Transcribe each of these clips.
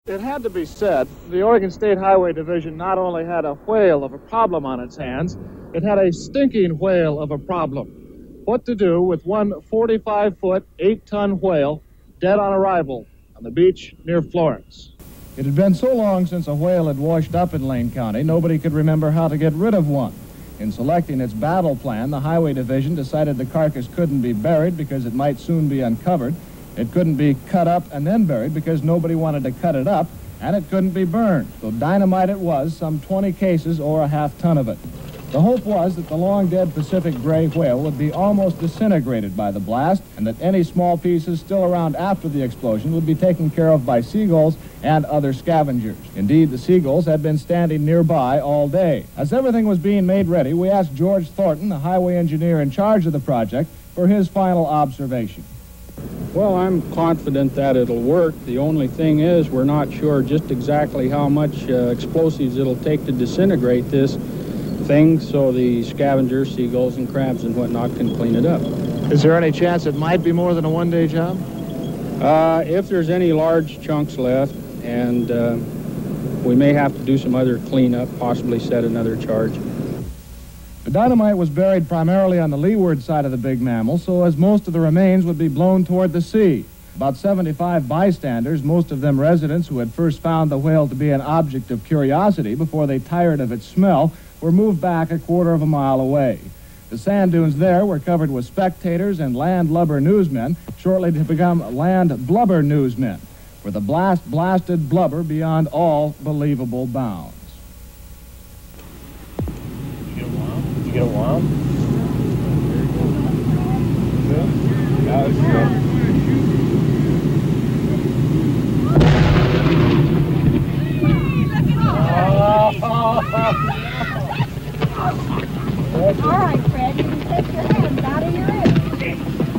It had to be said, the Oregon State Highway Division not only had a whale of a problem on its hands, it had a stinking whale of a problem. What to do with one 45-foot, 8-ton whale dead on arrival on the beach near Florence? It had been so long since a whale had washed up in Lane County, nobody could remember how to get rid of one. In selecting its battle plan, the Highway Division decided the carcass couldn't be buried because it might soon be uncovered. It couldn't be cut up and then buried because nobody wanted to cut it up, and it couldn't be burned. So dynamite it was, some 20 cases or a half-ton of it. The hope was that the long-dead Pacific gray whale would be almost disintegrated by the blast, and that any small pieces still around after the explosion would be taken care of by seagulls and other scavengers. Indeed, the seagulls had been standing nearby all day. As everything was being made ready, we asked George Thornton, the highway engineer in charge of the project, for his final observation. Well, I'm confident that it'll work. The only thing is we're not sure just exactly how much explosives it'll take to disintegrate this thing so the scavengers, seagulls and crabs and whatnot can clean it up. Is there any chance it might be more than a one-day job? If there's any large chunks left, and we may have to do some other cleanup, possibly set another charge. The dynamite was buried primarily on the leeward side of the big mammal, so as most of the remains would be blown toward the sea. About 75 bystanders, most of them residents who had first found the whale to be an object of curiosity before they tired of its smell, were moved back a quarter of a mile away. The sand dunes there were covered with spectators and landlubber newsmen, shortly to become land blubber newsmen, for the blast blasted blubber beyond all believable bounds. Did you get a wild? Good? Yeah, it's good. All right, Fred, you can take your hands out of your ears.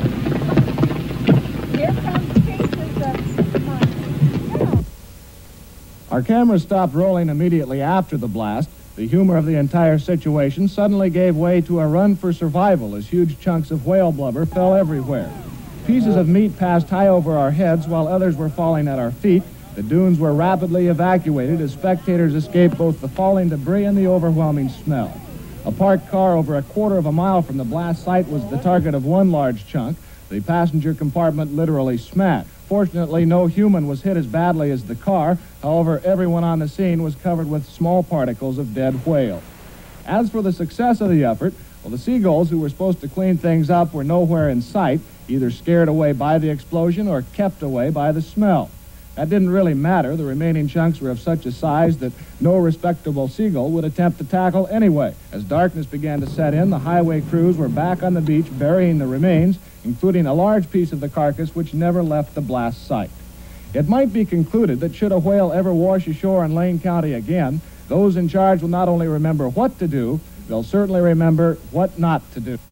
Here comes pieces of mine. Our camera stopped rolling immediately after the blast. The humor of the entire situation suddenly gave way to a run for survival as huge chunks of whale blubber fell everywhere. Pieces of meat passed high over our heads while others were falling at our feet. The dunes were rapidly evacuated as spectators escaped both the falling debris and the overwhelming smell. A parked car over a quarter of a mile from the blast site was the target of one large chunk. The passenger compartment literally smashed. Fortunately, no human was hit as badly as the car. However, everyone on the scene was covered with small particles of dead whale. As for the success of the effort, well, the seagulls who were supposed to clean things up were nowhere in sight, either scared away by the explosion or kept away by the smell. That didn't really matter. The remaining chunks were of such a size that no respectable seagull would attempt to tackle anyway. As darkness began to set in, the highway crews were back on the beach burying the remains, including a large piece of the carcass which never left the blast site. It might be concluded that should a whale ever wash ashore in Lane County again, those in charge will not only remember what to do, they'll certainly remember what not to do.